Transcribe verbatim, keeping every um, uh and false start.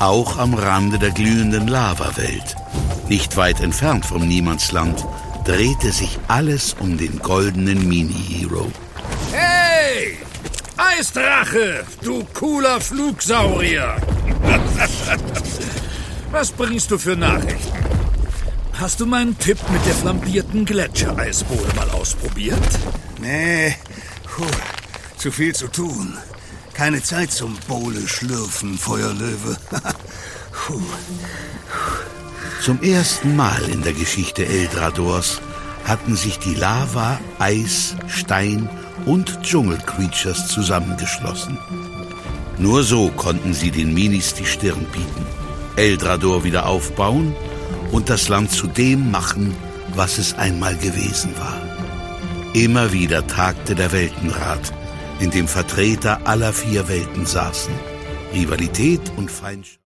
Auch am Rande der glühenden Lavawelt, nicht weit entfernt vom Niemandsland, drehte sich alles um den goldenen Mini-Hero. Hey! Eisdrache, du cooler Flugsaurier! Was bringst du für Nachrichten? Hast du meinen Tipp mit der flambierten Gletschereisbohle mal ausprobiert? Nee, puh, zu viel zu tun. Keine Zeit zum Bohle schlürfen, Feuerlöwe. Puh. Zum ersten Mal in der Geschichte Eldradors hatten sich die Lava-, Eis-, Stein- und Dschungel-Creatures zusammengeschlossen. Nur so konnten sie den Minis die Stirn bieten, Eldrador wieder aufbauen und das Land zu dem machen, was es einmal gewesen war. Immer wieder tagte der Weltenrat, in dem Vertreter aller vier Welten saßen. Rivalität und Feindschaft